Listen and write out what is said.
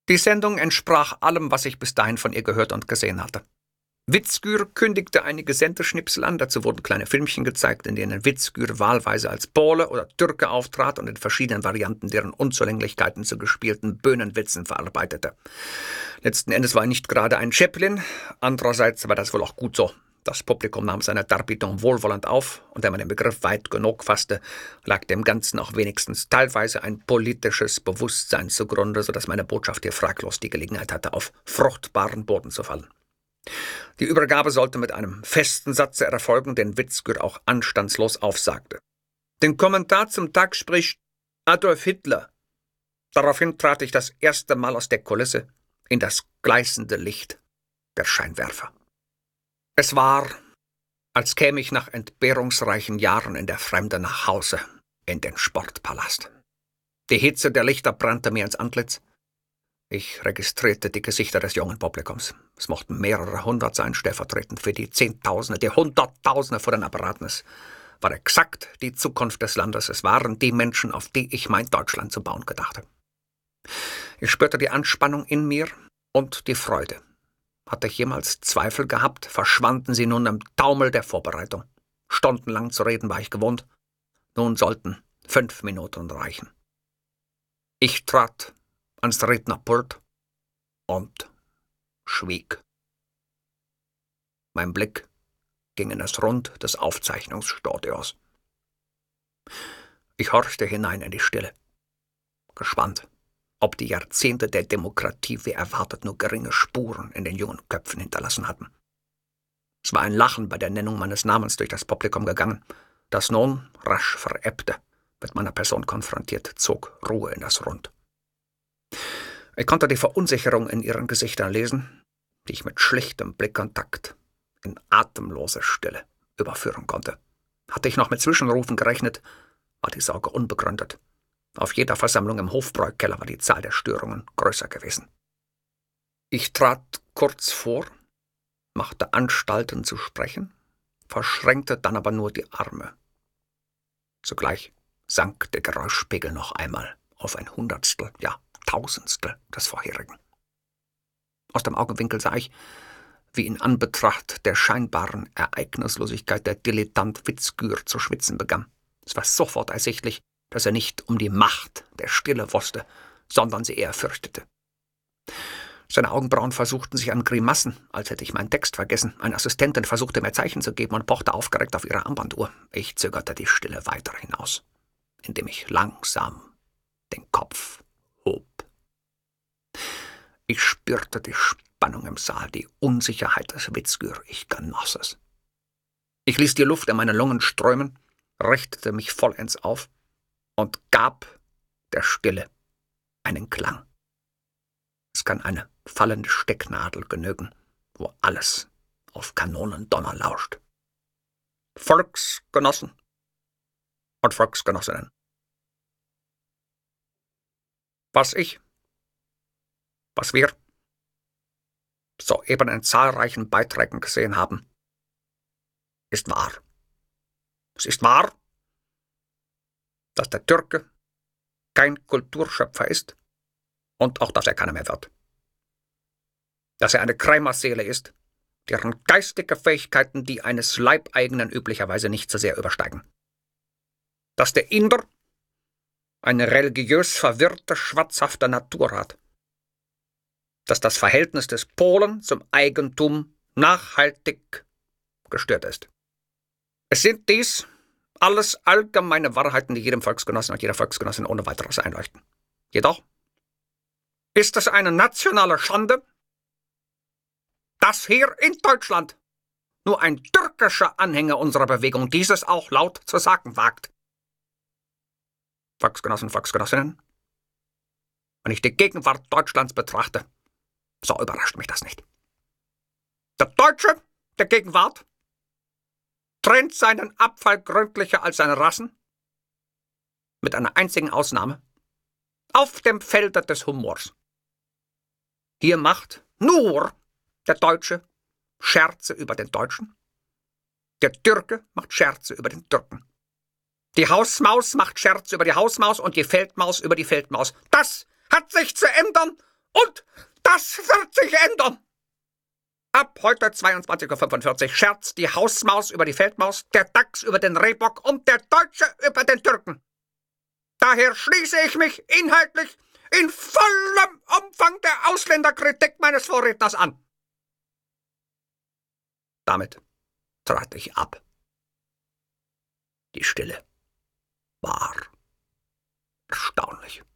Die Sendung entsprach allem, was ich bis dahin von ihr gehört und gesehen hatte. Witzgür kündigte einige Sendeschnipsel an, dazu wurden kleine Filmchen gezeigt, in denen Witzgür wahlweise als Pole oder Türke auftrat und in verschiedenen Varianten deren Unzulänglichkeiten zu gespielten Böhnenwitzen verarbeitete. Letzten Endes war er nicht gerade ein Chaplin, andererseits war das wohl auch gut so. Das Publikum nahm seine Darbietung wohlwollend auf, und wenn man den Begriff weit genug fasste, lag dem Ganzen auch wenigstens teilweise ein politisches Bewusstsein zugrunde, sodass meine Botschaft hier fraglos die Gelegenheit hatte, auf fruchtbaren Boden zu fallen. Die Übergabe sollte mit einem festen Satze erfolgen, den Witzgür auch anstandslos aufsagte. Den Kommentar zum Tag spricht Adolf Hitler. Daraufhin trat ich das erste Mal aus der Kulisse in das gleißende Licht der Scheinwerfer. Es war, als käme ich nach entbehrungsreichen Jahren in der Fremde nach Hause, in den Sportpalast. Die Hitze der Lichter brannte mir ins Antlitz. Ich registrierte die Gesichter des jungen Publikums. Es mochten mehrere hundert sein, stellvertretend für die Zehntausende, die Hunderttausende vor den Apparaten. Es war exakt die Zukunft des Landes. Es waren die Menschen, auf die ich mein Deutschland zu bauen gedachte. Ich spürte die Anspannung in mir und die Freude. Hatte ich jemals Zweifel gehabt, verschwanden sie nun im Taumel der Vorbereitung. Stundenlang zu reden war ich gewohnt. Nun sollten 5 Minuten reichen. Ich trat ans Rednerpult und schwieg. Mein Blick ging in das Rund des Aufzeichnungsstudios. Ich horchte hinein in die Stille, gespannt, ob die Jahrzehnte der Demokratie wie erwartet nur geringe Spuren in den jungen Köpfen hinterlassen hatten. Es war ein Lachen bei der Nennung meines Namens durch das Publikum gegangen, das nun rasch verebbte. Mit meiner Person konfrontiert, zog Ruhe in das Rund. Ich konnte die Verunsicherung in ihren Gesichtern lesen, die ich mit schlichtem Blickkontakt in atemlose Stille überführen konnte. Hatte ich noch mit Zwischenrufen gerechnet, war die Sorge unbegründet. Auf jeder Versammlung im Hofbräukeller war die Zahl der Störungen größer gewesen. Ich trat kurz vor, machte Anstalten zu sprechen, verschränkte dann aber nur die Arme. Zugleich sank der Geräuschpegel noch einmal auf ein Hundertstel, ja, Tausendstel des vorherigen. Aus dem Augenwinkel sah ich, wie in Anbetracht der scheinbaren Ereignislosigkeit der Dilettant Witzgür zu schwitzen begann. Es war sofort ersichtlich, dass er nicht um die Macht der Stille wusste, sondern sie eher fürchtete. Seine Augenbrauen versuchten sich an Grimassen, als hätte ich meinen Text vergessen. Eine Assistentin versuchte mir Zeichen zu geben und pochte aufgeregt auf ihre Armbanduhr. Ich zögerte die Stille weiter hinaus, indem ich langsam den Kopf hob. Ich spürte die Spannung im Saal, die Unsicherheit des Witzgür. Ich genoss es. Ich ließ die Luft in meine Lungen strömen, richtete mich vollends auf und gab der Stille einen Klang. Es kann eine fallende Stecknadel genügen, wo alles auf Kanonendonner lauscht. Volksgenossen und Volksgenossinnen. Was wir soeben in zahlreichen Beiträgen gesehen haben, ist wahr. Es ist wahr, dass der Türke kein Kulturschöpfer ist und auch, dass er keiner mehr wird. Dass er eine Krämerseele ist, deren geistige Fähigkeiten die eines Leibeigenen üblicherweise nicht so sehr übersteigen. Dass der Inder eine religiös verwirrte, schwatzhafte Natur hat. Dass das Verhältnis des Polen zum Eigentum nachhaltig gestört ist. Es sind dies alles allgemeine Wahrheiten, die jedem Volksgenossen und jeder Volksgenossin ohne weiteres einleuchten. Jedoch ist es eine nationale Schande, dass hier in Deutschland nur ein türkischer Anhänger unserer Bewegung dieses auch laut zu sagen wagt. Volksgenossen, Volksgenossinnen, wenn ich die Gegenwart Deutschlands betrachte, so überrascht mich das nicht. Der Deutsche der Gegenwart trennt seinen Abfall gründlicher als seine Rassen, mit einer einzigen Ausnahme, auf dem Felde des Humors. Hier macht nur der Deutsche Scherze über den Deutschen, der Türke macht Scherze über den Türken. Die Hausmaus macht Scherze über die Hausmaus und die Feldmaus über die Feldmaus. Das hat sich zu ändern Und das wird sich ändern. Ab heute 22:45 Uhr scherzt die Hausmaus über die Feldmaus, der Dachs über den Rehbock und der Deutsche über den Türken. Daher schließe ich mich inhaltlich in vollem Umfang der Ausländerkritik meines Vorredners an. Damit trat ich ab. Die Stille war erstaunlich.